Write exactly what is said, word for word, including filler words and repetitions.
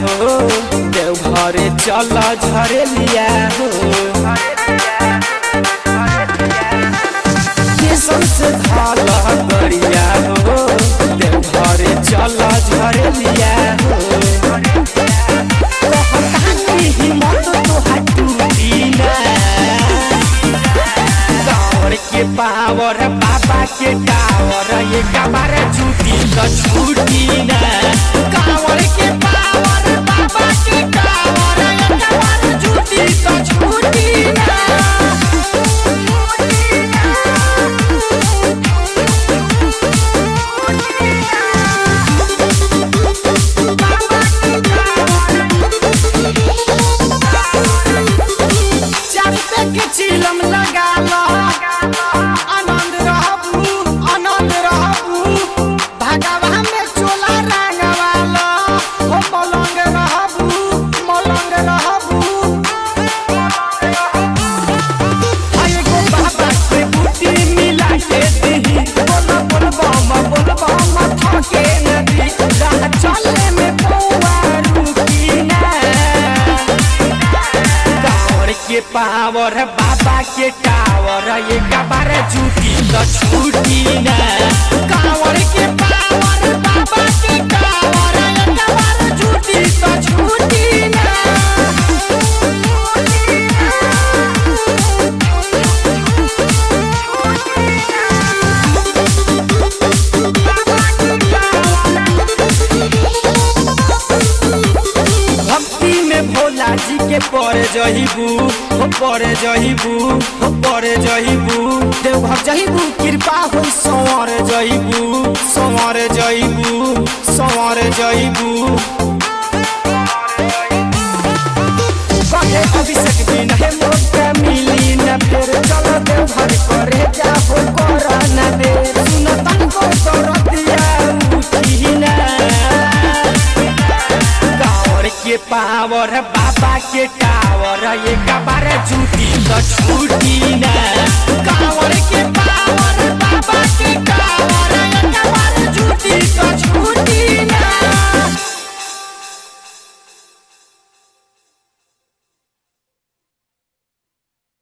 हो देवघर चल झरेलिया हो से धाल गरिया हो देवघर चल झरेलिया हो हिम्मत तो हटूटी ना कांवर के पावर बाबा के टावर ये कमर झूठी तो छूटी ना कांवर के पावर बाबा के टावर ये कमर झूठी तो छूटी ना चिलम लगा लो आनंद रहबू आनंद रहबू भगवा में चोला रंगवा लो हो मलंग रहबू मलंग रहबू आए गो बाबा के बूटी मिला के दी बोल बोल बम बोल बम थके नदी राह चले में पौआ रुकी ना कांवर के पावर बाबा के टावर ये कबर झूठी तो छूटी ना कांवर के पावर बाबा के टावर ये कबर झूठी तो छूटी ना भक्ति में भोला जी के पर जहिबू हो पर जहिबू हो पर जहिबू देवघर जहिबू कृपा हो संवर जहिबू संवर जहिबू संवर जहिबू कहे अभिषेक बिन है मौका मिली न फिर चलो देवघर करे जाबो कर न दे सुन तनको सरतिया उठी ना कांवर के पावर बाबा के टावर ये कबर झूठी तो छूटी ना कांवर के पावर बाबा के टावर ये कबर झूठी तो छूटी